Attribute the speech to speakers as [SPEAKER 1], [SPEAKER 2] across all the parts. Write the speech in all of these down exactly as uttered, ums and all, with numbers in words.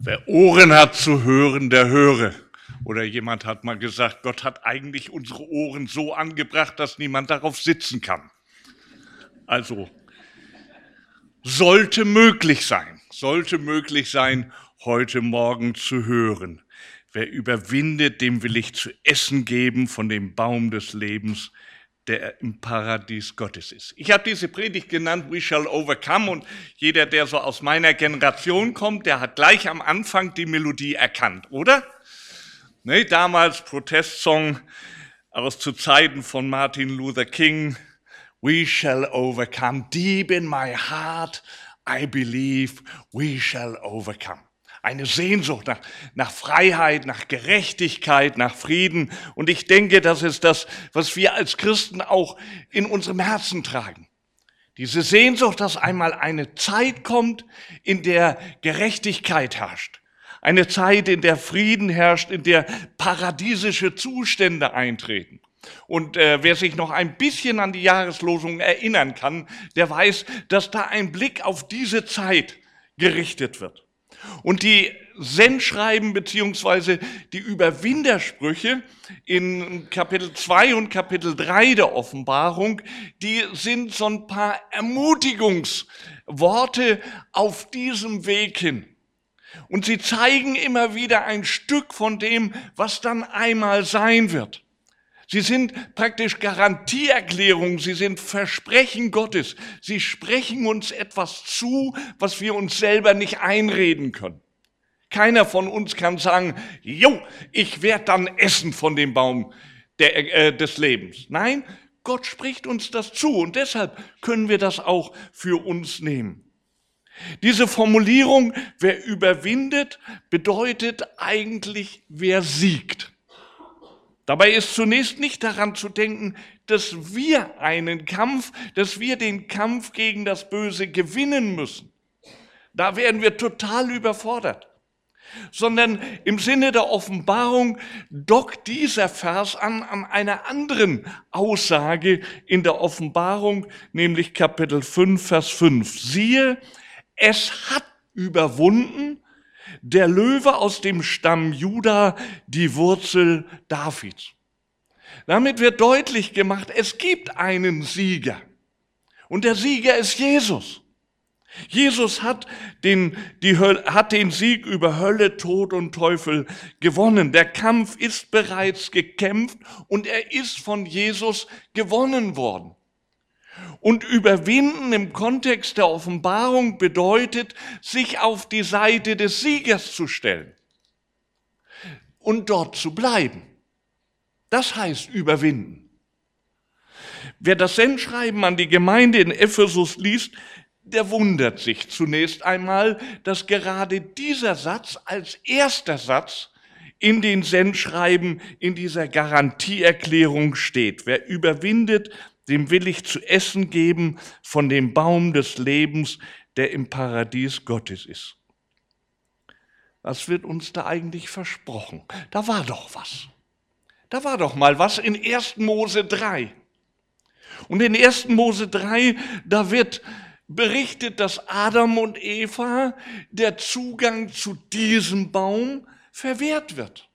[SPEAKER 1] Wer Ohren hat zu hören, der höre. Oder jemand hat mal gesagt, Gott hat eigentlich unsere Ohren so angebracht, dass niemand darauf sitzen kann. Also sollte möglich sein, sollte möglich sein, heute Morgen zu hören. Wer überwindet, dem will ich zu essen geben von dem Baum des Lebens, der im Paradies Gottes ist. Ich habe diese Predigt genannt, We Shall Overcome, und jeder, der so aus meiner Generation kommt, der hat gleich am Anfang die Melodie erkannt, oder? Ne, damals Protestsong aus zu Zeiten von Martin Luther King, We shall overcome, deep in my heart, I believe, we shall overcome. Eine Sehnsucht nach, nach Freiheit, nach Gerechtigkeit, nach Frieden. Und ich denke, das ist das, was wir als Christen auch in unserem Herzen tragen. Diese Sehnsucht, dass einmal eine Zeit kommt, in der Gerechtigkeit herrscht. Eine Zeit, in der Frieden herrscht, in der paradiesische Zustände eintreten. Und äh, wer sich noch ein bisschen an die Jahreslosung erinnern kann, der weiß, dass da ein Blick auf diese Zeit gerichtet wird. Und die Sendschreiben beziehungsweise die Überwindersprüche in Kapitel zwei und Kapitel drei der Offenbarung, die sind so ein paar Ermutigungsworte auf diesem Weg hin. Und sie zeigen immer wieder ein Stück von dem, was dann einmal sein wird. Sie sind praktisch Garantieerklärungen, sie sind Versprechen Gottes. Sie sprechen uns etwas zu, was wir uns selber nicht einreden können. Keiner von uns kann sagen, jo, ich werde dann essen von dem Baum der, äh, des Lebens. Nein, Gott spricht uns das zu und deshalb können wir das auch für uns nehmen. Diese Formulierung, wer überwindet, bedeutet eigentlich, wer siegt. Dabei ist zunächst nicht daran zu denken, dass wir einen Kampf, dass wir den Kampf gegen das Böse gewinnen müssen. Da werden wir total überfordert. Sondern im Sinne der Offenbarung dockt dieser Vers an, an einer anderen Aussage in der Offenbarung, nämlich Kapitel fünf, Vers fünf. Siehe, es hat überwunden der Löwe aus dem Stamm Juda, die Wurzel Davids. Damit wird deutlich gemacht, es gibt einen Sieger. Und der Sieger ist Jesus. Jesus hat den, die Hölle, hat den Sieg über Hölle, Tod und Teufel gewonnen. Der Kampf ist bereits gekämpft und er ist von Jesus gewonnen worden. Und überwinden im Kontext der Offenbarung bedeutet, sich auf die Seite des Siegers zu stellen und dort zu bleiben. Das heißt überwinden. Wer das Sendschreiben an die Gemeinde in Ephesus liest, der wundert sich zunächst einmal, dass gerade dieser Satz als erster Satz in den Sendschreiben in dieser Garantieerklärung steht. Wer überwindet, dem will ich zu essen geben von dem Baum des Lebens, der im Paradies Gottes ist. Was wird uns da eigentlich versprochen? Da war doch was. Da war doch mal was in ersten Mose drei. Und in ersten Mose drei, da wird berichtet, dass Adam und Eva der Zugang zu diesem Baum verwehrt wird.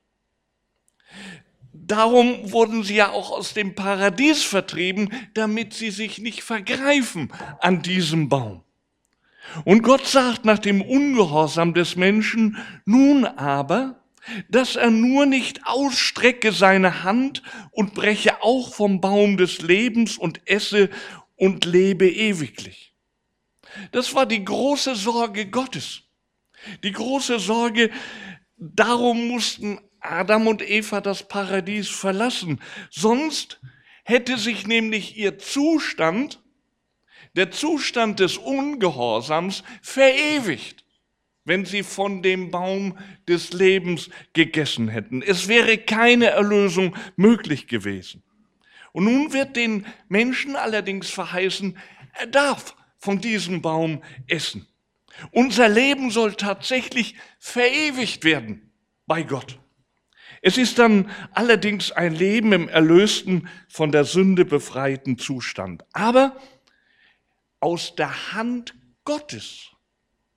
[SPEAKER 1] Darum wurden sie ja auch aus dem Paradies vertrieben, damit sie sich nicht vergreifen an diesem Baum. Und Gott sagt nach dem Ungehorsam des Menschen, nun aber, dass er nur nicht ausstrecke seine Hand und breche auch vom Baum des Lebens und esse und lebe ewiglich. Das war die große Sorge Gottes. Die große Sorge, darum mussten Adam und Eva das Paradies verlassen. Sonst hätte sich nämlich ihr Zustand, der Zustand des Ungehorsams, verewigt, wenn sie von dem Baum des Lebens gegessen hätten. Es wäre keine Erlösung möglich gewesen. Und nun wird den Menschen allerdings verheißen, er darf von diesem Baum essen. Unser Leben soll tatsächlich verewigt werden bei Gott. Es ist dann allerdings ein Leben im erlösten, von der Sünde befreiten Zustand. Aber aus der Hand Gottes.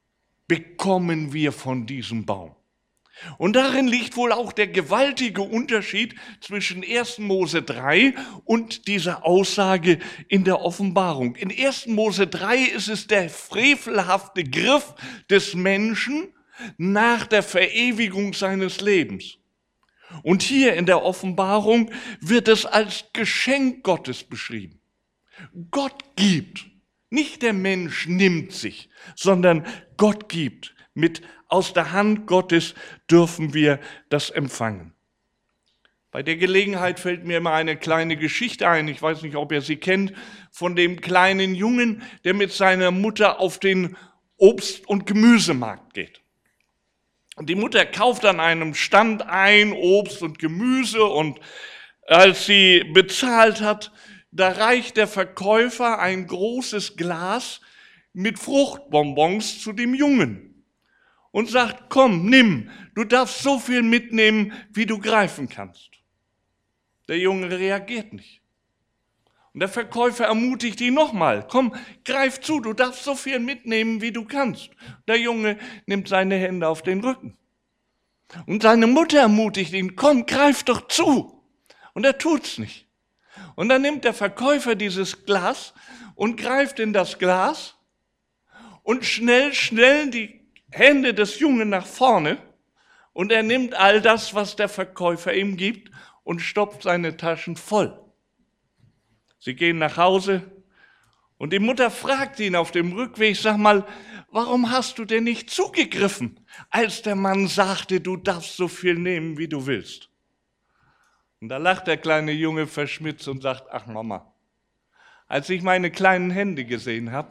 [SPEAKER 1] bekommen wir von diesem Baum. Und darin liegt wohl auch der gewaltige Unterschied zwischen ersten Mose drei und dieser Aussage in der Offenbarung. In ersten Mose drei ist es der frevelhafte Griff des Menschen nach der Verewigung seines Lebens. Und hier in der Offenbarung wird es als Geschenk Gottes beschrieben. Gott gibt, nicht der Mensch nimmt sich, sondern Gott gibt. Mit aus der Hand Gottes dürfen wir das empfangen. Bei der Gelegenheit fällt mir immer eine kleine Geschichte ein, ich weiß nicht, ob ihr sie kennt, von dem kleinen Jungen, der mit seiner Mutter auf den Obst- und Gemüsemarkt geht. Und die Mutter kauft an einem Stand ein Obst und Gemüse und als sie bezahlt hat, da reicht der Verkäufer ein großes Glas mit Fruchtbonbons zu dem Jungen und sagt, komm, nimm, du darfst so viel mitnehmen, wie du greifen kannst. Der Junge reagiert nicht. Und der Verkäufer ermutigt ihn nochmal, komm, greif zu, du darfst so viel mitnehmen, wie du kannst. Der Junge nimmt seine Hände auf den Rücken. Und seine Mutter ermutigt ihn, komm, greif doch zu. Und er tut's nicht. Und dann nimmt der Verkäufer dieses Glas und greift in das Glas und schnell, schnell die Hände des Jungen nach vorne und er nimmt all das, was der Verkäufer ihm gibt und stopft seine Taschen voll. Sie gehen nach Hause und die Mutter fragt ihn auf dem Rückweg, sag mal, warum hast du denn nicht zugegriffen, als der Mann sagte, du darfst so viel nehmen, wie du willst? Und da lacht der kleine Junge verschmitzt und sagt, ach Mama, als ich meine kleinen Hände gesehen habe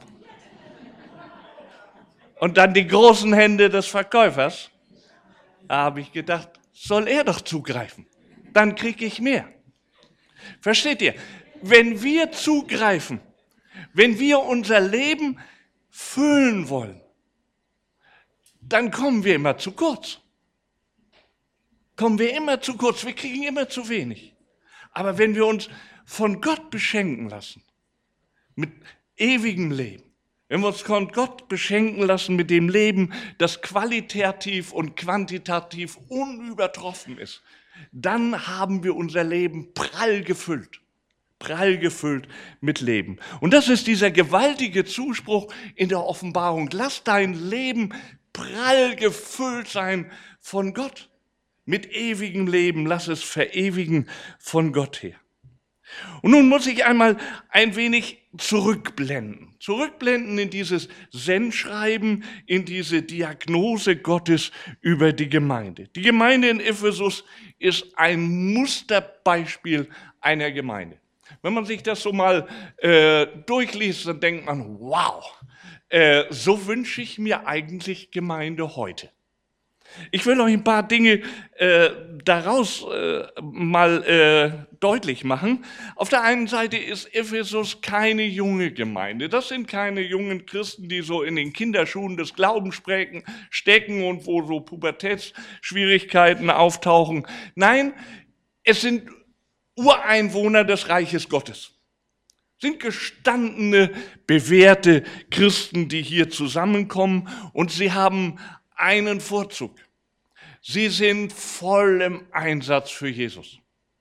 [SPEAKER 1] und dann die großen Hände des Verkäufers, da habe ich gedacht, soll er doch zugreifen, dann kriege ich mehr. Versteht ihr? Wenn wir zugreifen, wenn wir unser Leben füllen wollen, dann kommen wir immer zu kurz. Kommen wir immer zu kurz, wir kriegen immer zu wenig. Aber wenn wir uns von Gott beschenken lassen, mit ewigem Leben, wenn wir uns von Gott beschenken lassen mit dem Leben, das qualitativ und quantitativ unübertroffen ist, dann haben wir unser Leben prall gefüllt. Prall gefüllt mit Leben. Und das ist dieser gewaltige Zuspruch in der Offenbarung. Lass dein Leben prall gefüllt sein von Gott. Mit ewigem Leben, lass es verewigen von Gott her. Und nun muss ich einmal ein wenig zurückblenden. Zurückblenden in dieses Sendschreiben, in diese Diagnose Gottes über die Gemeinde. Die Gemeinde in Ephesus ist ein Musterbeispiel einer Gemeinde. Wenn man sich das so mal äh, durchliest, dann denkt man, wow, äh, so wünsche ich mir eigentlich Gemeinde heute. Ich will euch ein paar Dinge äh, daraus äh, mal äh, deutlich machen. Auf der einen Seite ist Ephesus keine junge Gemeinde. Das sind keine jungen Christen, die so in den Kinderschuhen des Glaubens stecken und wo so Pubertätsschwierigkeiten auftauchen. Nein, es sind Ureinwohner des Reiches Gottes. Sind gestandene, bewährte Christen, die hier zusammenkommen und sie haben einen Vorzug. Sie sind voll im Einsatz für Jesus.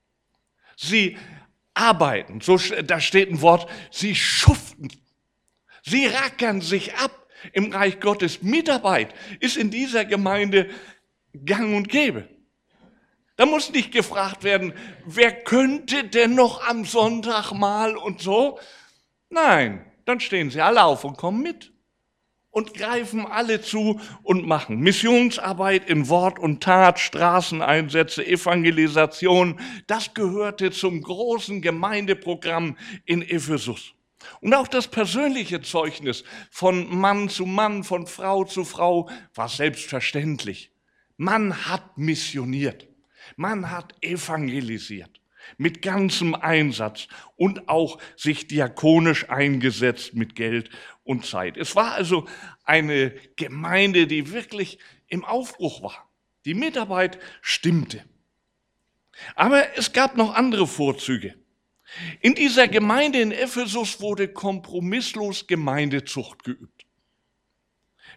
[SPEAKER 1] Sie arbeiten, so, da steht ein Wort, sie schuften. Sie rackern sich ab im Reich Gottes. Mitarbeit ist in dieser Gemeinde gang und gäbe. Da muss nicht gefragt werden, wer könnte denn noch am Sonntag mal und so? Nein, dann stehen sie alle auf und kommen mit. Und greifen alle zu und machen Missionsarbeit in Wort und Tat, Straßeneinsätze, Evangelisation. Das gehörte zum großen Gemeindeprogramm in Ephesus. Und auch das persönliche Zeugnis von Mann zu Mann, von Frau zu Frau war selbstverständlich. Man hat missioniert, man hat evangelisiert. Mit ganzem Einsatz und auch sich diakonisch eingesetzt mit Geld und Zeit. Es war also eine Gemeinde, die wirklich im Aufbruch war. Die Mitarbeit stimmte. Aber es gab noch andere Vorzüge. In dieser Gemeinde in Ephesus wurde kompromisslos Gemeindezucht geübt.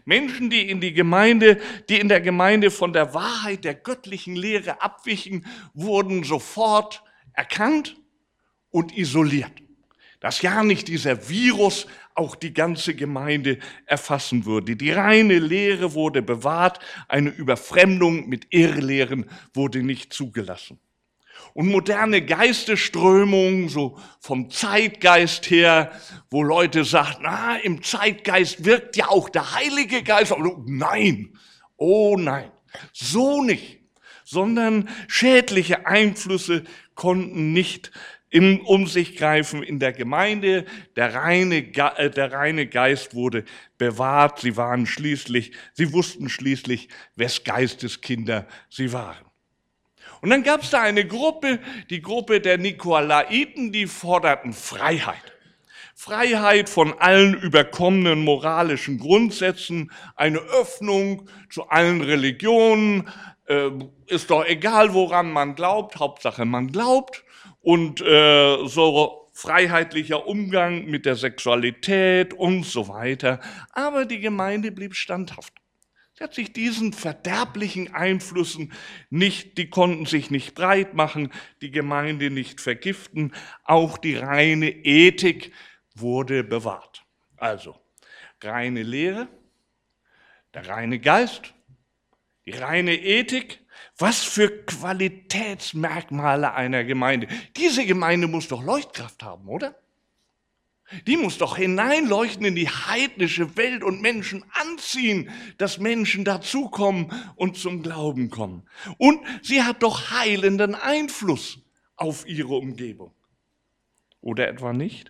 [SPEAKER 1] Menschen, die in die Gemeinde, die in der Gemeinde von der Wahrheit der göttlichen Lehre abwichen, wurden sofort erkannt und isoliert. Dass ja nicht dieser Virus auch die ganze Gemeinde erfassen würde. Die reine Lehre wurde bewahrt, eine Überfremdung mit Irrlehren wurde nicht zugelassen. Und moderne Geistesströmungen, so vom Zeitgeist her, wo Leute sagen, na, im Zeitgeist wirkt ja auch der Heilige Geist. Aber nein, oh nein, so nicht. Sondern schädliche Einflüsse konnten nicht in, um sich greifen in der Gemeinde. Der reine, äh, der reine Geist wurde bewahrt. Sie waren schließlich, sie wussten schließlich, wes Geistes Kinder sie waren. Und dann gab es da eine Gruppe, die Gruppe der Nikolaiten, die forderten Freiheit. Freiheit von allen überkommenen moralischen Grundsätzen, eine Öffnung zu allen Religionen, äh, ist doch egal, woran man glaubt, Hauptsache man glaubt. Und äh, so freiheitlicher Umgang mit der Sexualität und so weiter. Aber die Gemeinde blieb standhaft. Sie hat sich diesen verderblichen Einflüssen nicht, die konnten sich nicht breit machen, die Gemeinde nicht vergiften. Auch die reine Ethik wurde bewahrt. Also reine Lehre, der reine Geist, die reine Ethik. Was für Qualitätsmerkmale einer Gemeinde. Diese Gemeinde muss doch Leuchtkraft haben, oder? Die muss doch hineinleuchten in die heidnische Welt und Menschen anziehen, dass Menschen dazukommen und zum Glauben kommen. Und sie hat doch heilenden Einfluss auf ihre Umgebung. Oder etwa nicht?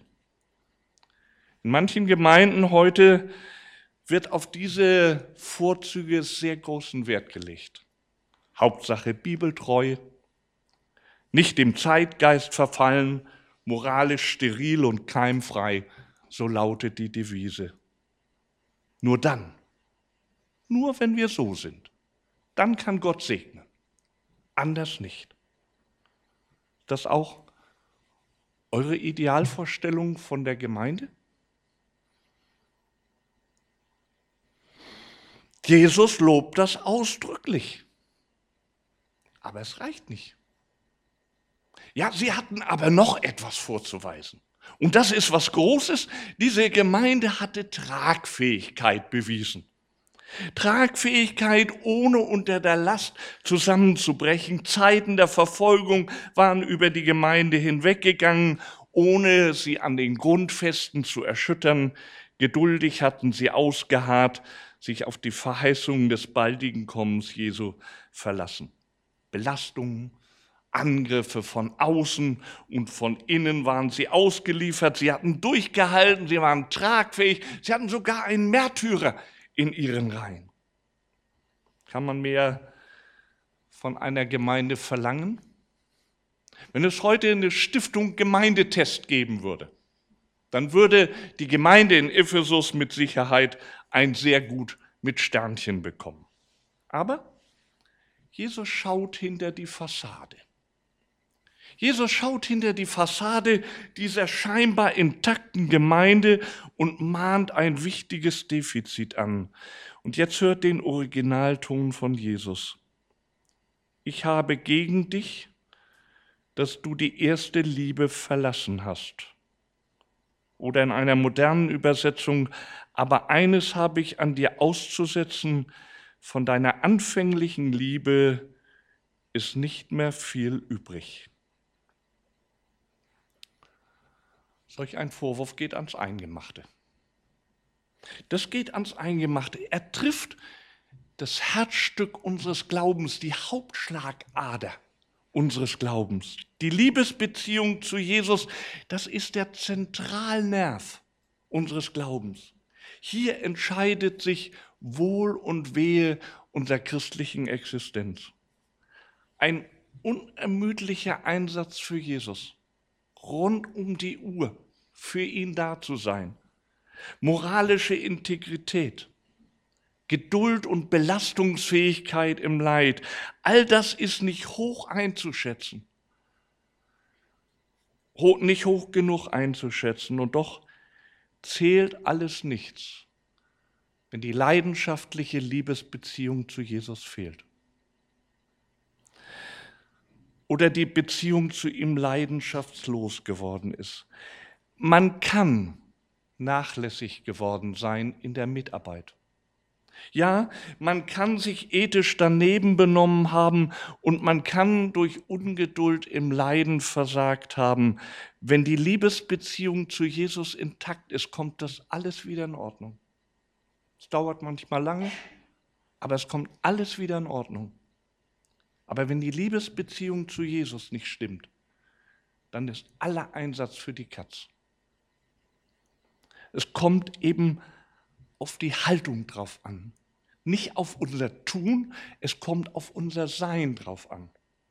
[SPEAKER 1] In manchen Gemeinden heute wird auf diese Vorzüge sehr großen Wert gelegt. Hauptsache bibeltreu, nicht dem Zeitgeist verfallen, moralisch steril und keimfrei, so lautet die Devise. Nur dann, nur wenn wir so sind, dann kann Gott segnen, anders nicht. Ist das auch eure Idealvorstellung von der Gemeinde? Jesus lobt das ausdrücklich. Aber es reicht nicht. Ja, sie hatten aber noch etwas vorzuweisen. Und das ist was Großes. Diese Gemeinde hatte Tragfähigkeit bewiesen. Tragfähigkeit, ohne unter der Last zusammenzubrechen. Zeiten der Verfolgung waren über die Gemeinde hinweggegangen, ohne sie an den Grundfesten zu erschüttern. Geduldig hatten sie ausgeharrt, sich auf die Verheißungen des baldigen Kommens Jesu verlassen. Belastungen, Angriffe von außen und von innen waren sie ausgeliefert. Sie hatten durchgehalten, sie waren tragfähig, sie hatten sogar einen Märtyrer in ihren Reihen. Kann man mehr von einer Gemeinde verlangen? Wenn es heute eine Stiftung Gemeindetest geben würde, dann würde die Gemeinde in Ephesus mit Sicherheit ein sehr gut mit Sternchen bekommen. Aber Jesus schaut hinter die Fassade. Jesus schaut hinter die Fassade dieser scheinbar intakten Gemeinde und mahnt ein wichtiges Defizit an. Und jetzt hört den Originalton von Jesus. Ich habe gegen dich, dass du die erste Liebe verlassen hast. Oder in einer modernen Übersetzung, aber eines habe ich an dir auszusetzen, von deiner anfänglichen Liebe ist nicht mehr viel übrig. Solch ein Vorwurf geht ans Eingemachte. Das geht ans Eingemachte. Er trifft das Herzstück unseres Glaubens, die Hauptschlagader unseres Glaubens. Die Liebesbeziehung zu Jesus, das ist der Zentralnerv unseres Glaubens. Hier entscheidet sich Wohl und Wehe unserer christlichen Existenz. Ein unermüdlicher Einsatz für Jesus, rund um die Uhr für ihn da zu sein. Moralische Integrität, Geduld und Belastungsfähigkeit im Leid, all das ist nicht hoch einzuschätzen, nicht hoch genug einzuschätzen und doch zählt alles nichts, wenn die leidenschaftliche Liebesbeziehung zu Jesus fehlt. Oder die Beziehung zu ihm leidenschaftslos geworden ist. Man kann nachlässig geworden sein in der Mitarbeit. Ja, man kann sich ethisch daneben benommen haben und man kann durch Ungeduld im Leiden versagt haben. Wenn die Liebesbeziehung zu Jesus intakt ist, kommt das alles wieder in Ordnung. Es dauert manchmal lange, aber es kommt alles wieder in Ordnung. Aber wenn die Liebesbeziehung zu Jesus nicht stimmt, dann ist aller Einsatz für die Katz. Es kommt eben auf die Haltung drauf an. Nicht auf unser Tun, es kommt auf unser Sein drauf an.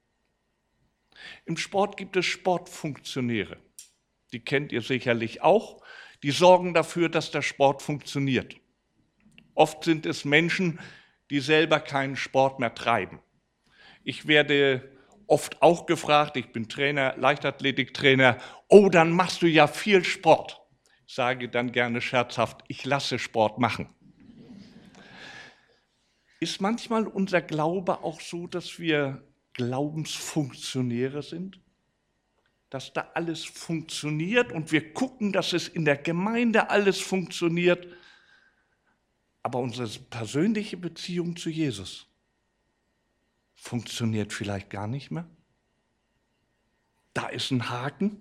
[SPEAKER 1] Im Sport gibt es Sportfunktionäre. Die kennt ihr sicherlich auch. Die sorgen dafür, dass der Sport funktioniert. Oft sind es Menschen, die selber keinen Sport mehr treiben. Ich werde oft auch gefragt, ich bin Trainer, Leichtathletiktrainer, oh, dann machst du ja viel Sport. Ich sage dann gerne scherzhaft, ich lasse Sport machen. Ist manchmal unser Glaube auch so, dass wir Glaubensfunktionäre sind? Dass da alles funktioniert und wir gucken, dass es in der Gemeinde alles funktioniert, aber unsere persönliche Beziehung zu Jesus funktioniert vielleicht gar nicht mehr? Da ist ein Haken.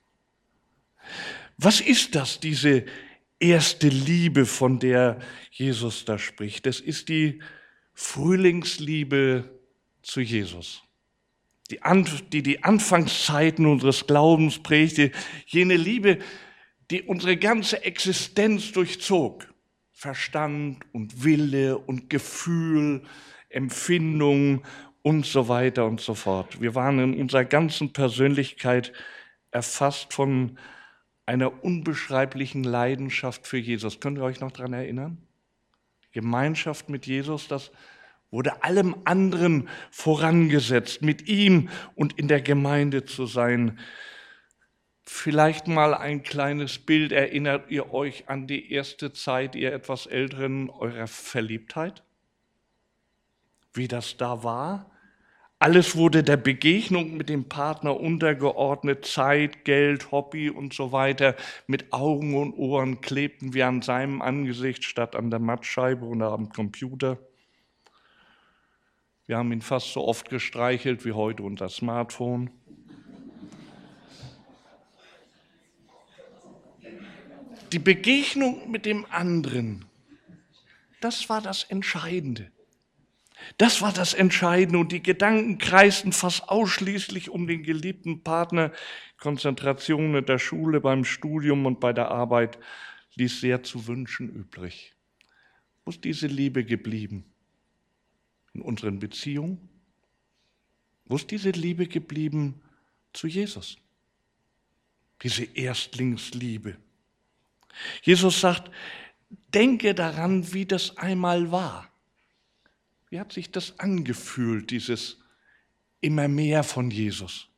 [SPEAKER 1] Was ist das, diese erste Liebe, von der Jesus da spricht? Das ist die Frühlingsliebe zu Jesus, die die, die Anfangszeiten unseres Glaubens prägte, jene Liebe, die unsere ganze Existenz durchzog. Verstand und Wille und Gefühl, Empfindung und so weiter und so fort. Wir waren in unserer ganzen Persönlichkeit erfasst von einer unbeschreiblichen Leidenschaft für Jesus. Könnt ihr euch noch daran erinnern? Gemeinschaft mit Jesus, das wurde allem anderen vorangesetzt, mit ihm und in der Gemeinde zu sein. Vielleicht mal ein kleines Bild. Erinnert ihr euch an die erste Zeit, ihr etwas Älteren, eurer Verliebtheit? Wie das da war? Alles wurde der Begegnung mit dem Partner untergeordnet, Zeit, Geld, Hobby und so weiter. Mit Augen und Ohren klebten wir an seinem Angesicht statt an der Mattscheibe oder am Computer. Wir haben ihn fast so oft gestreichelt wie heute unser Smartphone. Die Begegnung mit dem anderen, das war das Entscheidende. Das war das Entscheidende und die Gedanken kreisten fast ausschließlich um den geliebten Partner. Konzentration in der Schule, beim Studium und bei der Arbeit ließ sehr zu wünschen übrig. Wo ist diese Liebe geblieben? In unseren Beziehungen? Wo ist diese Liebe geblieben zu Jesus? Diese Erstlingsliebe. Jesus sagt, denke daran, wie das einmal war. Wie hat sich das angefühlt, dieses immer mehr von Jesus?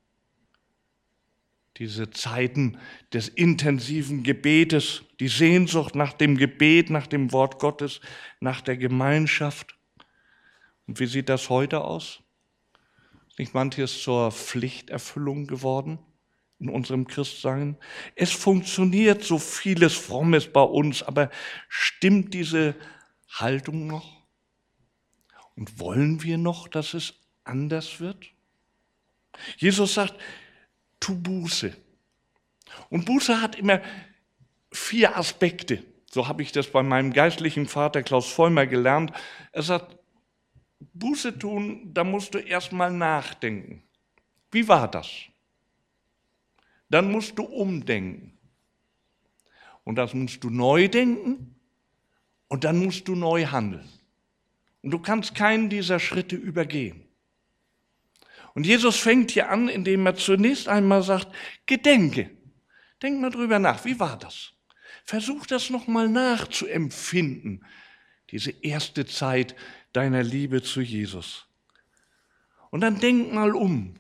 [SPEAKER 1] Diese Zeiten des intensiven Gebetes, die Sehnsucht nach dem Gebet, nach dem Wort Gottes, nach der Gemeinschaft. Und wie sieht das heute aus? Ist nicht manches zur Pflichterfüllung geworden in unserem Christsein? Es funktioniert so vieles Frommes bei uns, aber stimmt diese Haltung noch? Und wollen wir noch, dass es anders wird? Jesus sagt, tu Buße. Und Buße hat immer vier Aspekte. So habe ich das bei meinem geistlichen Vater Klaus Vollmer gelernt. Er sagt, Buße tun, da musst du erstmal nachdenken. Wie war das? Dann musst du umdenken. Und das musst du neu denken und dann musst du neu handeln. Und du kannst keinen dieser Schritte übergehen. Und Jesus fängt hier an, indem er zunächst einmal sagt, gedenke. Denk mal drüber nach, wie war das? Versuch das nochmal nachzuempfinden, diese erste Zeit deiner Liebe zu Jesus. Und dann denk mal um.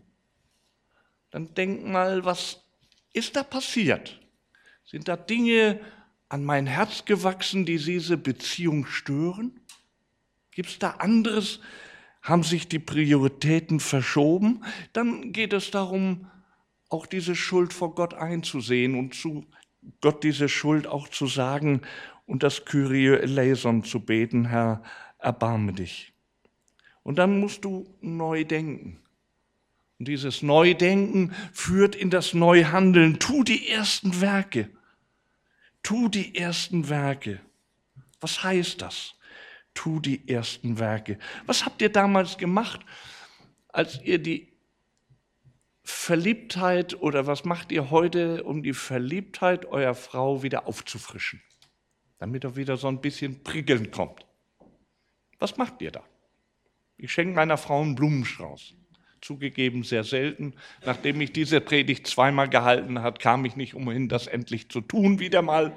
[SPEAKER 1] Dann denk mal, was ist da passiert? Sind da Dinge an mein Herz gewachsen, die diese Beziehung stören? Gibt es da anderes? Haben sich die Prioritäten verschoben? Dann geht es darum, auch diese Schuld vor Gott einzusehen und zu Gott diese Schuld auch zu sagen und das Kyrie eleison zu beten, Herr, erbarme dich. Und dann musst du neu denken. Und dieses Neudenken führt in das Neuhandeln. Tu die ersten Werke. Tu die ersten Werke. Was heißt das? Tu die ersten Werke. Was habt ihr damals gemacht, als ihr die Verliebtheit oder was macht ihr heute, um die Verliebtheit eurer Frau wieder aufzufrischen, damit er wieder so ein bisschen prickeln kommt? Was macht ihr da? Ich schenke meiner Frau einen Blumenstrauß. Zugegeben sehr selten. Nachdem ich diese Predigt zweimal gehalten hat, kam ich nicht umhin, das endlich zu tun, wieder mal.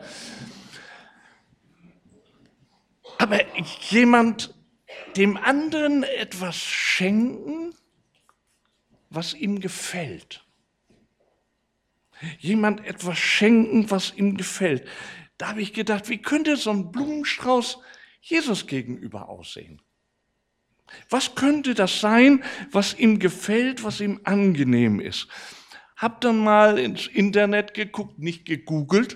[SPEAKER 1] Aber jemand dem anderen etwas schenken, was ihm gefällt. Jemand etwas schenken, was ihm gefällt. Da habe ich gedacht, wie könnte so ein Blumenstrauß Jesus gegenüber aussehen? Was könnte das sein, was ihm gefällt, was ihm angenehm ist? Hab dann mal ins Internet geguckt, nicht gegoogelt,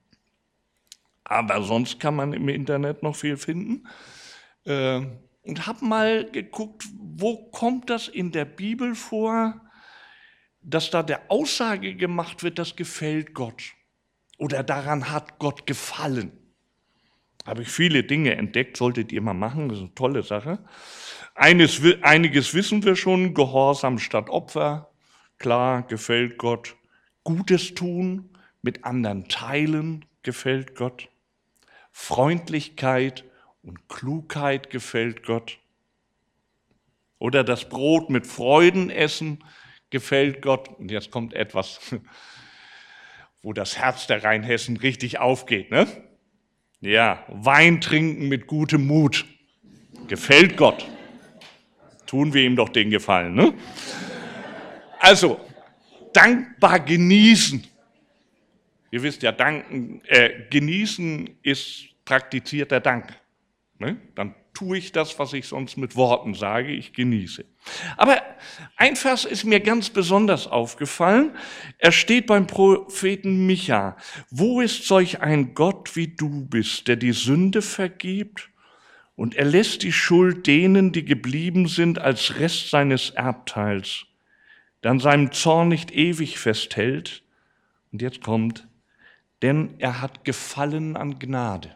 [SPEAKER 1] aber sonst kann man im Internet noch viel finden. Äh, und hab mal geguckt, wo kommt das in der Bibel vor, dass da der Aussage gemacht wird, das gefällt Gott oder daran hat Gott gefallen. Habe ich viele Dinge entdeckt, solltet ihr mal machen, das ist eine tolle Sache. Eines, einiges wissen wir schon, Gehorsam statt Opfer, klar, gefällt Gott. Gutes tun, mit anderen teilen, gefällt Gott. Freundlichkeit und Klugheit gefällt Gott. Oder das Brot mit Freuden essen, gefällt Gott. Und jetzt kommt etwas, wo das Herz der Rheinhessen richtig aufgeht, ne? Ja, Wein trinken mit gutem Mut, gefällt Gott. Tun wir ihm doch den Gefallen, ne? Also, dankbar genießen. Ihr wisst ja, danken, äh, genießen ist praktizierter Dank. Ne? Dann tue ich das, was ich sonst mit Worten sage, ich genieße. Aber ein Vers ist mir ganz besonders aufgefallen. Er steht beim Propheten Micha. Wo ist solch ein Gott wie du bist, der die Sünde vergibt und er lässt die Schuld denen, die geblieben sind, als Rest seines Erbteils, dann seinem Zorn nicht ewig festhält. Und jetzt kommt, denn er hat Gefallen an Gnade.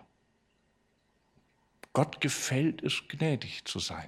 [SPEAKER 1] Gott gefällt es, gnädig zu sein.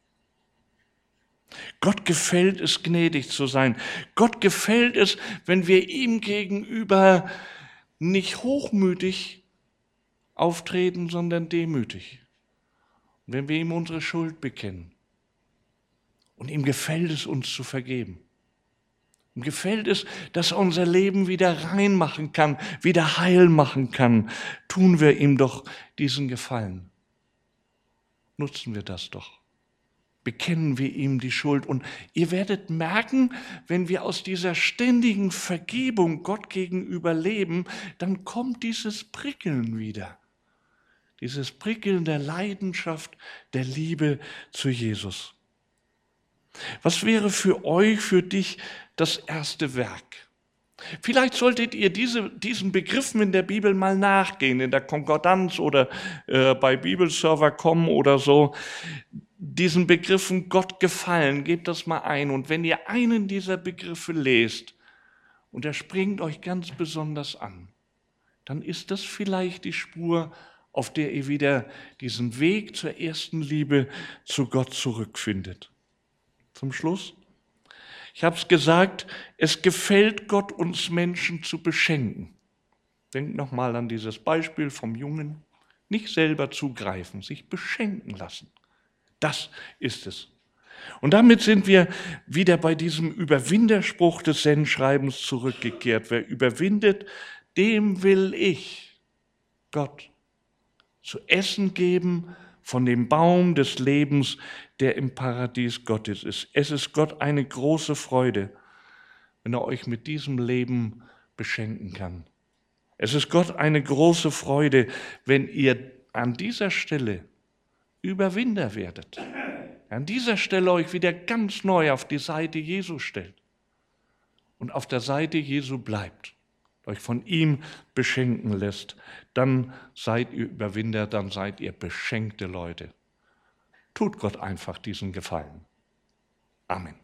[SPEAKER 1] Gott gefällt es, gnädig zu sein. Gott gefällt es, wenn wir ihm gegenüber nicht hochmütig auftreten, sondern demütig. Wenn wir ihm unsere Schuld bekennen. Und ihm gefällt es, uns zu vergeben. Ihm gefällt es, dass er unser Leben wieder rein machen kann, wieder heil machen kann. Tun wir ihm doch diesen Gefallen. Nutzen wir das doch. Bekennen wir ihm die Schuld. Und ihr werdet merken, wenn wir aus dieser ständigen Vergebung Gott gegenüber leben, dann kommt dieses Prickeln wieder. Dieses Prickeln der Leidenschaft, der Liebe zu Jesus. Was wäre für euch, für dich das erste Werk? Vielleicht solltet ihr diese, diesen Begriffen in der Bibel mal nachgehen, in der Konkordanz oder äh, bei Bibelserver punkt com oder so. Diesen Begriffen Gott gefallen, gebt das mal ein. Und wenn ihr einen dieser Begriffe lest und er springt euch ganz besonders an, dann ist das vielleicht die Spur, auf der ihr wieder diesen Weg zur ersten Liebe zu Gott zurückfindet. Zum Schluss. Ich habe es gesagt, es gefällt Gott, uns Menschen zu beschenken. Denkt nochmal an dieses Beispiel vom Jungen. Nicht selber zugreifen, sich beschenken lassen. Das ist es. Und damit sind wir wieder bei diesem Überwinderspruch des Sendschreibens zurückgekehrt. Wer überwindet, dem will ich, Gott, zu essen geben von dem Baum des Lebens, der im Paradies Gottes ist. Es ist Gott eine große Freude, wenn er euch mit diesem Leben beschenken kann. Es ist Gott eine große Freude, wenn ihr an dieser Stelle Überwinder werdet. An dieser Stelle euch wieder ganz neu auf die Seite Jesu stellt und auf der Seite Jesu bleibt, euch von ihm beschenken lässt. Dann seid ihr Überwinder, dann seid ihr beschenkte Leute. Tut Gott einfach diesen Gefallen. Amen.